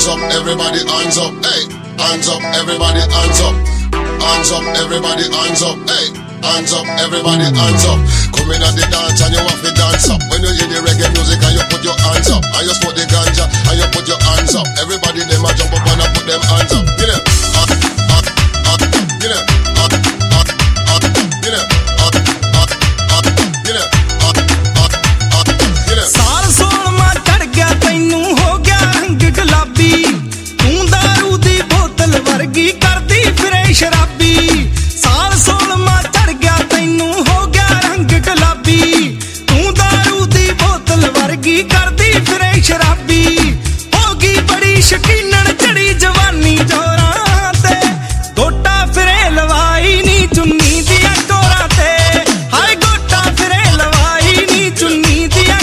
Hands up, everybody, hands up, hey. Hands up, everybody, hands up. Hands up, everybody, hands up, hey. Hands up, everybody, hands up. Come in at the dance and you have to dance up. When you hear the reggae music and you put your hands up, and you smoke the ganja and you put your hands up. Everybody them a jump up and a put them hands up. You know, you know, you know. साल सोलमा चढ़ गया तैनू हो गया रंग गुलाबी तू दारू दी बोतल वर्गी करदी फिरे शराबी साल सोलमा चढ़ गया तैनू हो गया रंग गुलाबी तू दारू दी बोतल वर्गी करदी फिरे शराबी होगी बड़ी शकीनन चढ़ी जवानी जोरां ते गोटा फिरे लवाई नी चुन्नी दिया कोरां ते हाय गोटा फिरे लवाई नी चुन्नी दिया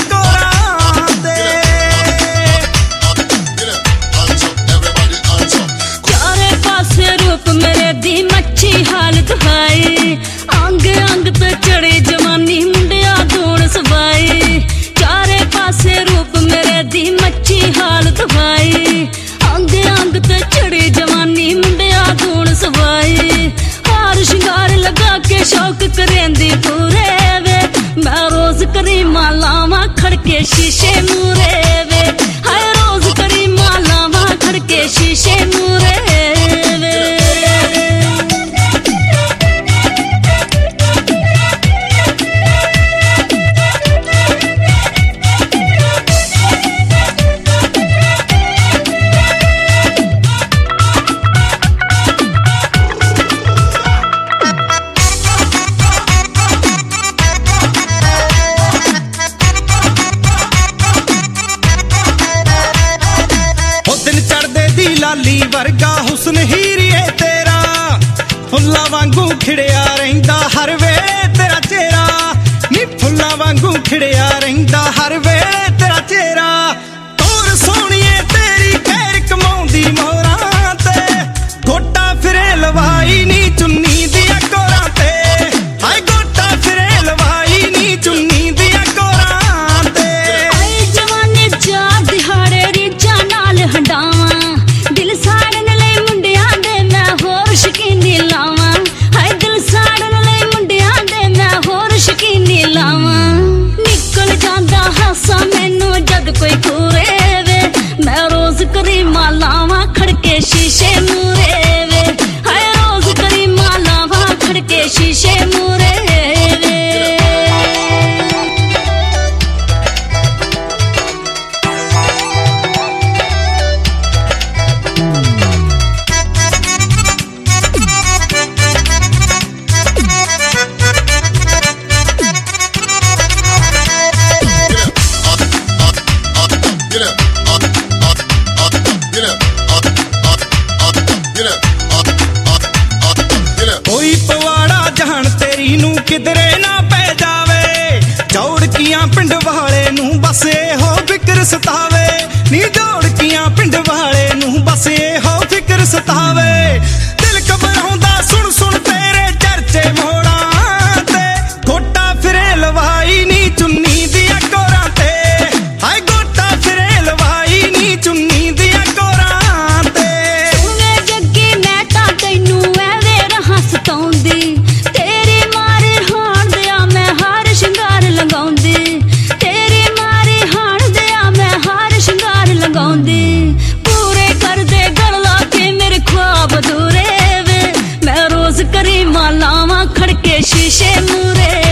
हालत हाय अंग अंग पे चढ़े जवानी मुंडिया धोण सवाए चारे पासे रूप मेरे दी मच्छी हालत हाय अंग अंग पे चढ़े जवानी मुंडिया धोण सवाए हार शिंगार लगा के शौक करेंदी पूरे वे मैं रोज करी मालावा खड़के शीशे मूरे वे हाय रोज करी मालावा खड़के शीशे मूरे वे लाली वर्गा हुस्न हीरिए तेरा फुल्ला वांगू खिड़िया रहिंदा हर वेले तेरा चेहरा नी फुल्ला वांगू खिड़िया रहिंदा हर वेले तेरा चेहरा तोर सोहणीए तेरी खैर कमाउंदी मोहरां ते गोटा फिरे लवाई नी चुन्नी दिया कोरां ते हाय गोटा फिरे लवाई नी चुन्नी दिया कोरां ते आई जवानी जा दिहाड़े रीझां नाल हंडावां दिल साड़न लई मुंडियां दे मैं होर शकीनी लावां हाय दिल साड़न लई मुंडियां दे मैं होर शकीनी लावां निकल जांदा हासा मैनू जद कोई घूरे वे मैं रोज करी मालावां खड़के शीशे मूरे वे हाय रोज करी मालावां खड़के शीशे मूरे वे कोई पवाड़ा जहान तेरी नू किधरे ना पै जावे जोड़कियां पिंड वाले नू बस हो फिक्र सतावे नी जोड़कियां पिंड वाले नू बस हो फिक्र सतावे दिल घबराउंदा सुन सुन तेरे चर्चे मोड़ा ते गोटा फिरे लवाई नी चुन्नी दिया कोरां ते हाय गोटा फिरे लवाई नी चुन्नी दिया कोरां ते सुने जग्गी मैं तां तैनू ऐवे रहां सताउंदी तेरी मारे हाण दिया मैं हार शिंगार लगाउंदी तेरी मारे हाण दिया मैं हार शिंगार लगाउंदी पूरे कर दे गला के मेरे ख्वाब अधूरे वे मैं रोज करी मालावां खड़के शीशे मूरे